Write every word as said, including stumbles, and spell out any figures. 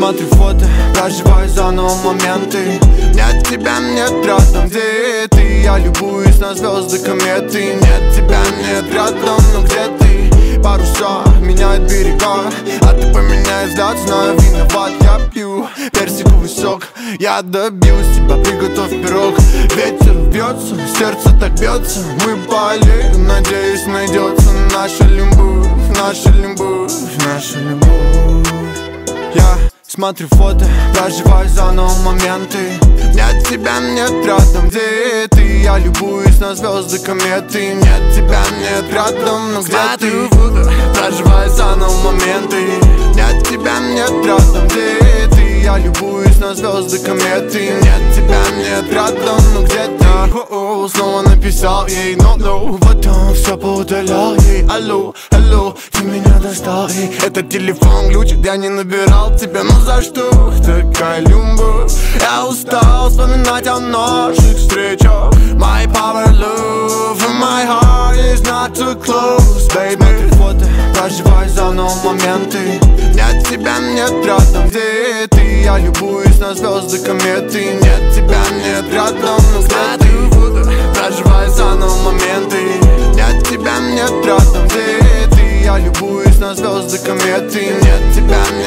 Смотрю фото, проживаю заново моменты. Нет тебя, нет рядом, где ты? Я любуюсь на звезды, кометы. Нет тебя, нет рядом, но где ты? Паруса меняют берега, а ты поменяй взгляд, знаю, виноват. Я пью персиковый сок, я добьюсь тебя, приготовь пирог. Ветер бьется, сердце так бьется. Мы по аллее, надеюсь, найдется наша любовь, наша любовь, наша любовь. Я смотрю фото, проживаю заново моменты. Нет тебя, нет рядом, где ты? Я любуюсь на звезды, кометы. Нет тебя, нет рядом, но где ты? Смотрю фото, проживаю заново моменты. Нет тебя, нет рядом, где ты? Я любуюсь на звезды, кометы. Нет тебя, нет рядом, но где ты? О-о, снова написал ей no-no, потом все поудалял ей. Алло, алло, ты меня достал ей. Это телефон глючит, я не набирал тебя. Ну за что такая любовь? Я устал вспоминать о наших встречах. My power love and my heart is not too close, baby. Смотрю фото, проживаю заново моменты. Нет тебя, нет рядом, где ты? Я любуюсь на звезды, кометы. Нет тебя, нет рядом, но смотрю фото, проживаю заново моменты. Нет тебя, нет рядом, где ты? Я любуюсь на звезды, кометы. Нет тебя, нет